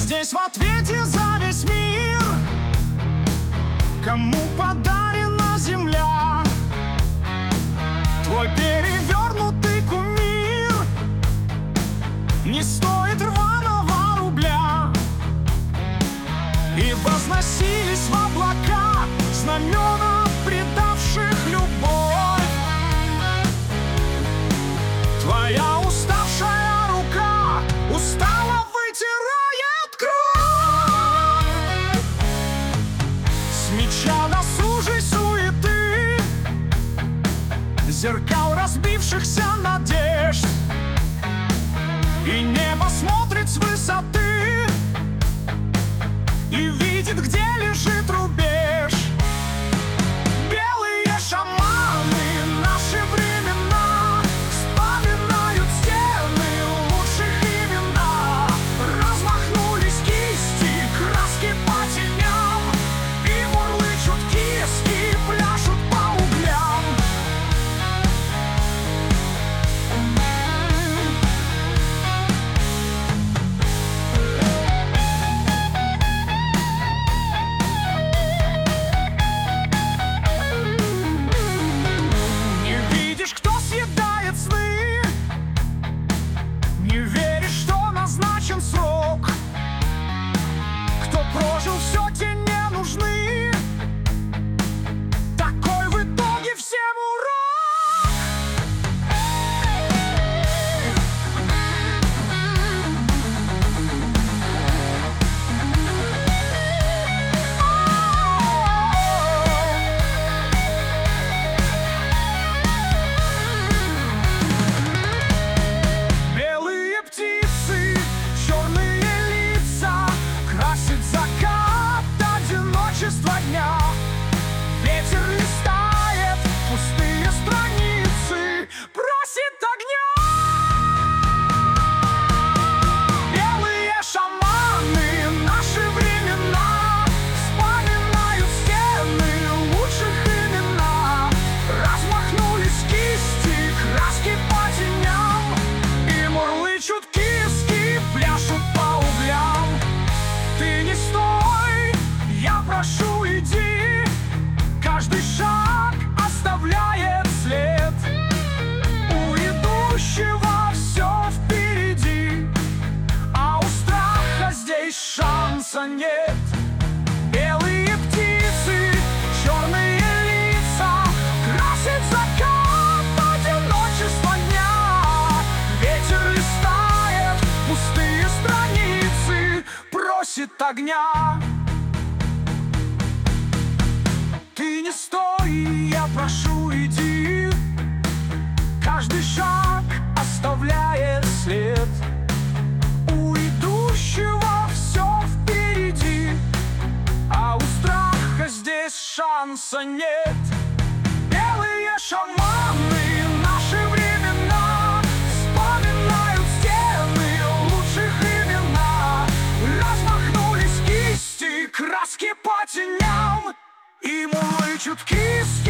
здесь в ответе за весь мир, кому подарена земля. Твой перевернутый кумир не стоит рваного рубля. И возносились в облака знамена предавших любовь. Твоя уставшая рука устало вытирает кровь с меча досужей суеты, зеркал разбившихся надежд. И небо смотрит с высоты и видит, где лежит рубеж. Белые шаманы наши времена вспоминают стены лучших имена. Размахнулись кисти, краски по теням, и мурлычут киски, пляшут по углям. Не веришь, что назначен срок? Кто прожил, все те не нужны. Такой в итоге всем урок. Белые птицы, черные лица, красит закат одиночества дня. Ветер листает пустые страницы, просит огня. Белые шаманы наши времена вспоминают стены лучших имена. Размахнулись кисти, краски по теням, и мурлычут киски, пляшут по углям. Ты не стой, я прошу, иди. Каждый шаг оставляет след. У идущего все впереди, а у страха здесь шанса нет. Белые птицы, черные лица, красит закат одиночества дня. Ветер листает пустые страницы, просит огня. Ты не стой, я прошу, иди. Каждый шаг оставляет след. У идущего все впереди, а у страха здесь шанса нет. Белые шаманы наши времена вспоминают стены лучших имена. Размахнулись кисти, краски по теням, и мурлычут киски.